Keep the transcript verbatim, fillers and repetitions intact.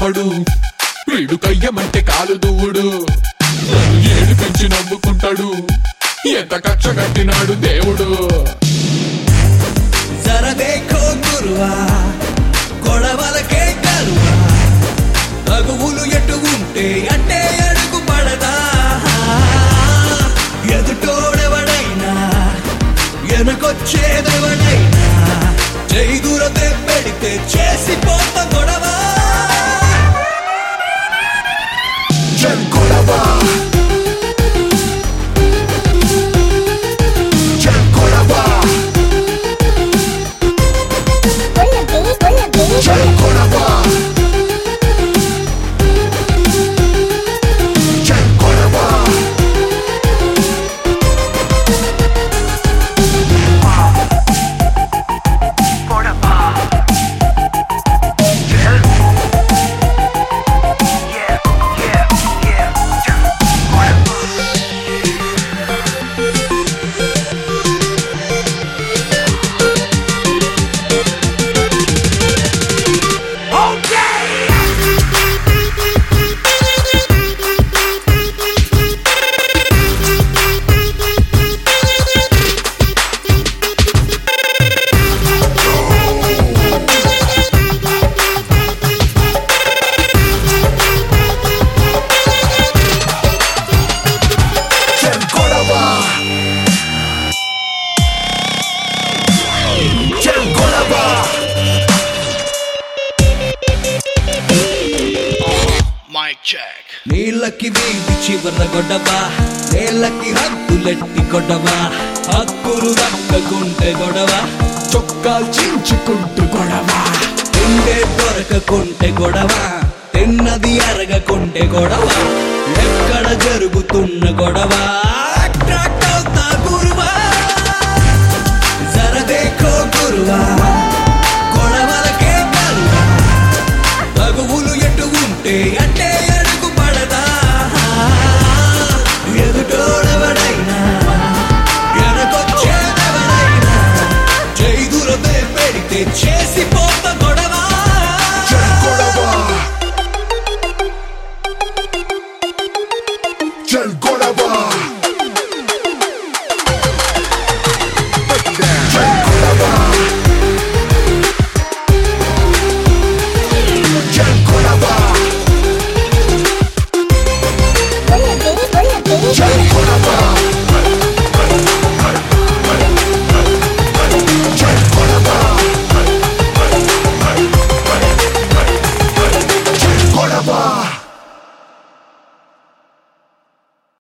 నవ్వడు, వీడు కయ్యమంటే కాలు దువ్వుడు. ఏడు పెంచి నవ్వుకుంటాడు, ఎంత కక్ష కట్టినాడు దేవుడు. జరదేకో గురువా గొడవలకే కరువా, తగువులు ఎటు ఉంటే అంటే అడుగు పడదా. ఎదుటోడెవడైనా వెనకొచ్చేదెవడైనా, జైదురతే పెడితే చేసిపోత గొడవ. నీళ్ళకి వీధి చివర గొడవ, నేలకి హద్దులెట్టి గొడవ, హక్కులు దక్కకుంటే గొడవ, చొక్కాలు చించుకుంటూ గొడవ, తిండే దొరకకుంటే గొడవ, తిన్నది అరగకుంటే గొడవ, ఎక్కడ జరుగుతున్న గొడవ అట్రాక్ట్ అవుతా గురువా. జరదేకో గురువా గొడవలకే కరువా, తగువులు ఎటు ఉంటే అంటే అడుగు పడదా. ఎదుటోడెవడైనా వెనకొచ్చేదెవడైనా, జైదురతే పెడితే చేసిపో